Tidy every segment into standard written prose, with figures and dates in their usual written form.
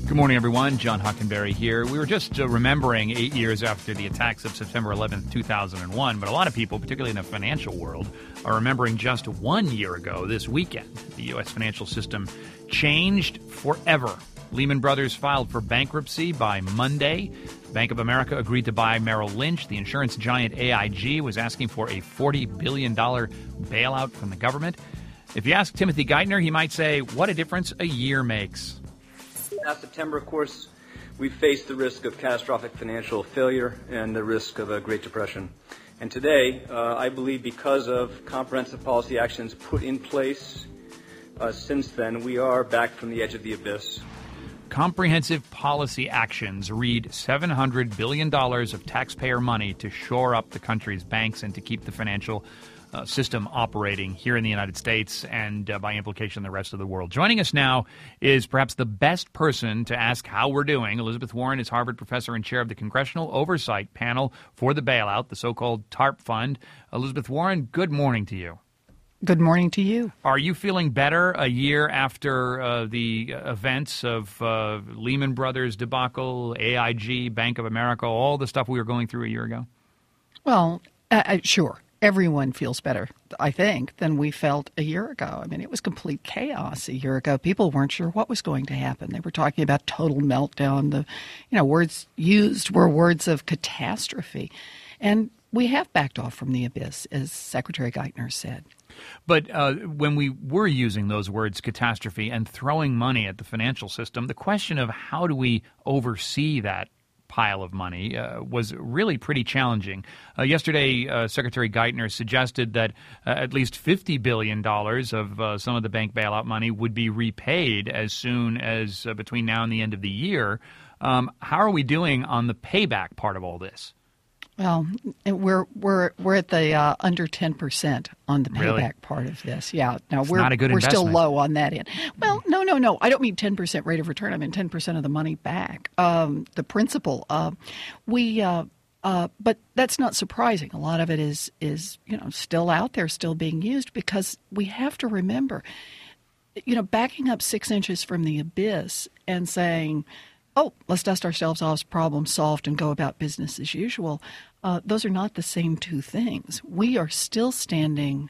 Good morning, everyone. John Hockenberry here. We were just remembering 8 years after the attacks of September 11th, 2001, but a lot of people, particularly in the financial world, are remembering just 1 year ago this weekend. The U.S. financial system changed forever. Lehman Brothers filed for bankruptcy by Monday. Bank of America agreed to buy Merrill Lynch. The insurance giant AIG was asking for a $40 billion bailout from the government. If you ask Timothy Geithner, he might say, what a difference a year makes. Last September, of course, we faced the risk of catastrophic financial failure and the risk of a Great Depression. And today, I believe because of comprehensive policy actions put in place since then, we are back from the edge of the abyss. Comprehensive policy actions read $700 billion of taxpayer money to shore up the country's banks and to keep the financial system operating here in the United States and by implication the rest of the world. Joining us now is perhaps the best person to ask how we're doing. Elizabeth Warren is Harvard professor and chair of the Congressional Oversight Panel for the bailout, the so-called TARP fund. Elizabeth Warren, good morning to you. Good morning to you. Are you feeling better a year after the events of Lehman Brothers debacle, AIG, Bank of America, all the stuff we were going through a year ago? Well, sure. Everyone feels better, I think, than we felt a year ago. I mean, it was complete chaos a year ago. People weren't sure what was going to happen. They were talking about total meltdown. The words used were words of catastrophe. And we have backed off from the abyss, as Secretary Geithner said. But when we were using those words, catastrophe, and throwing money at the financial system, the question of how do we oversee that pile of money was really pretty challenging. Yesterday, Secretary Geithner suggested that at least $50 billion of some of the bank bailout money would be repaid as soon as between now and the end of the year. How are we doing on the payback part of all this? Well, we're at the under 10% on the payback Really? Part of this. Yeah. Now It's not a good we're still investment. low on that end. Well, no. I don't mean 10% rate of return. I mean 10% of the money back. The principal. But that's not surprising. A lot of it is still out there, still being used, because we have to remember, backing up 6 inches from the abyss and saying, oh, let's dust ourselves off, problem solved, and go about business as usual. Those are not the same two things. We are still standing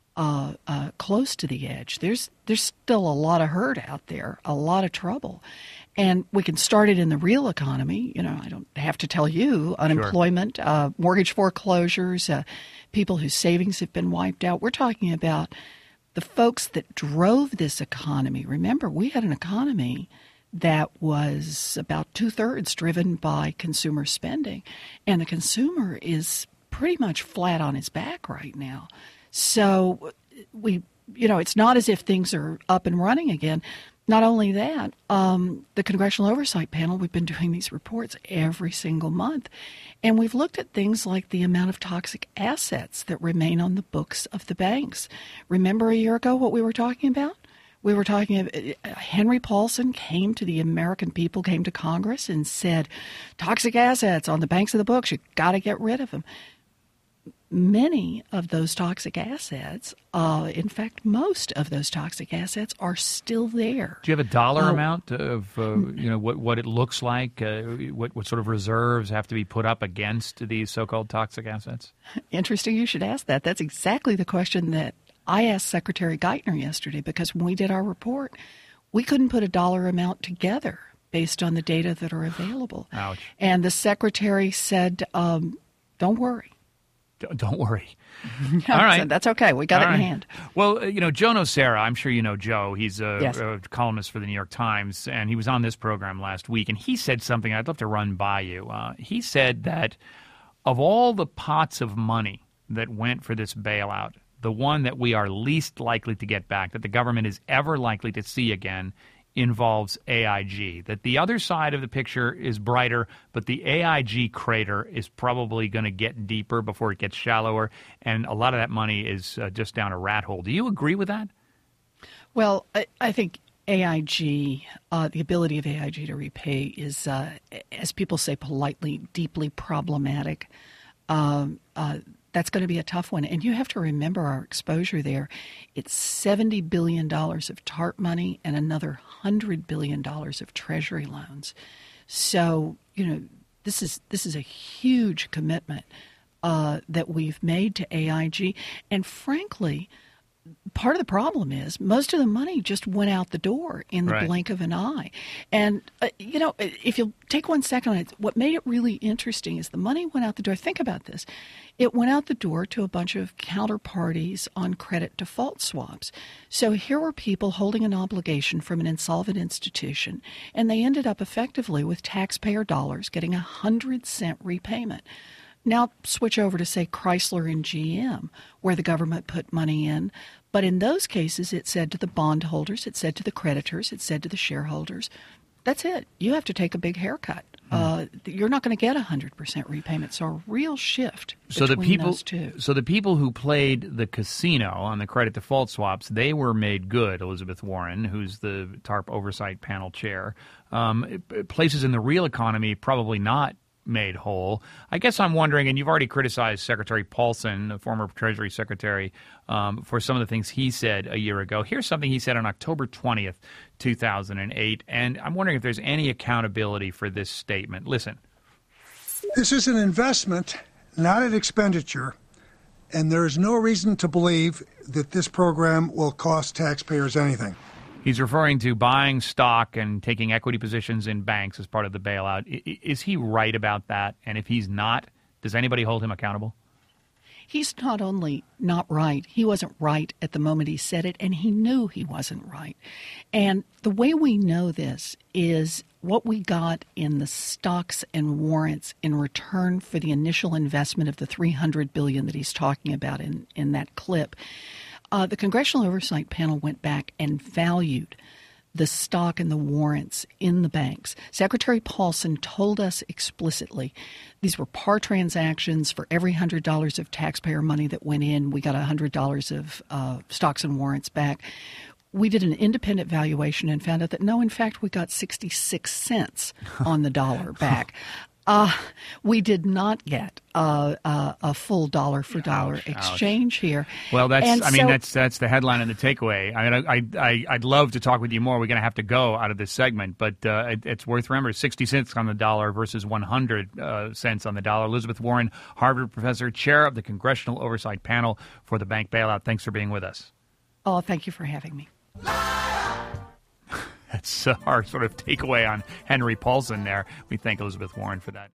close to the edge. There's still a lot of hurt out there, a lot of trouble. And we can start it in the real economy. I don't have to tell you, unemployment, mortgage foreclosures, people whose savings have been wiped out. We're talking about the folks that drove this economy. Remember, we had an economy that was about 2/3 driven by consumer spending. And the consumer is pretty much flat on his back right now. So it's not as if things are up and running again. Not only that, the Congressional Oversight Panel, we've been doing these reports every single month. And we've looked at things like the amount of toxic assets that remain on the books of the banks. Remember a year ago what we were talking about? We were talking about Henry Paulson came to the American people, came to Congress and said, toxic assets on the banks of the books, you've got to get rid of them. Many of those toxic assets, in fact, most of those toxic assets are still there. Do you have a dollar amount of what it looks like? What sort of reserves have to be put up against these so-called toxic assets? Interesting you should ask that. That's exactly the question that I asked Secretary Geithner yesterday, because when we did our report, we couldn't put a dollar amount together based on the data that are available. Ouch. And the secretary said, don't worry. Don't worry. All right. So that's okay. We got it in hand. Well, Joe Nocera, I'm sure you know Joe. He's Yes. a columnist for the New York Times, and he was on this program last week, and he said something I'd love to run by you. He said that of all the pots of money that went for this bailout, the one that we are least likely to get back, that the government is ever likely to see again, involves AIG. That the other side of the picture is brighter, but the AIG crater is probably going to get deeper before it gets shallower, and a lot of that money is just down a rat hole. Do you agree with that? Well, I think AIG, the ability of AIG to repay is, as people say politely, deeply problematic. That's going to be a tough one. And you have to remember our exposure there. It's $70 billion of TARP money and another $100 billion of Treasury loans. So, this is a huge commitment that we've made to AIG. And frankly, part of the problem is most of the money just went out the door in the blink of an eye. And, if you'll take 1 second on it, what made it really interesting is the money went out the door. Think about this. It went out the door to a bunch of counterparties on credit default swaps. So here were people holding an obligation from an insolvent institution, and they ended up effectively with taxpayer dollars getting a 100-cent repayment. Now switch over to, say, Chrysler and GM, where the government put money in. But in those cases, it said to the bondholders, it said to the creditors, it said to the shareholders, that's it. You have to take a big haircut. You're not going to get 100% repayment. So a real shift between those two. So the people who played the casino on the credit default swaps, they were made good. Elizabeth Warren, who's the TARP Oversight Panel chair, places in the real economy probably not made whole. I guess I'm wondering, and you've already criticized Secretary Paulson, the former Treasury Secretary, for some of the things he said a year ago. Here's something he said on October 20th, 2008, and I'm wondering if there's any accountability for this statement. Listen. This is an investment, not an expenditure, and there is no reason to believe that this program will cost taxpayers anything. He's referring to buying stock and taking equity positions in banks as part of the bailout. Is he right about that? And if he's not, does anybody hold him accountable? He's not only not right, he wasn't right at the moment he said it, and he knew he wasn't right. And the way we know this is what we got in the stocks and warrants in return for the initial investment of the $300 billion that he's talking about in that clip. The Congressional Oversight Panel went back and valued the stock and the warrants in the banks. Secretary Paulson told us explicitly these were par transactions. For every $100 of taxpayer money that went in, we got $100 of stocks and warrants back. We did an independent valuation and found out that, no, in fact, we got 66 cents on the dollar back. We did not get a full dollar for dollar exchange here. Well, that's the headline and the takeaway. I mean, I'd love to talk with you more. We're going to have to go out of this segment, but it's worth remembering: 60 cents on the dollar versus 100 cents on the dollar. Elizabeth Warren, Harvard professor, chair of the Congressional Oversight Panel for the bank bailout. Thanks for being with us. Oh, thank you for having me. That's our sort of takeaway on Henry Paulson there. We thank Elizabeth Warren for that.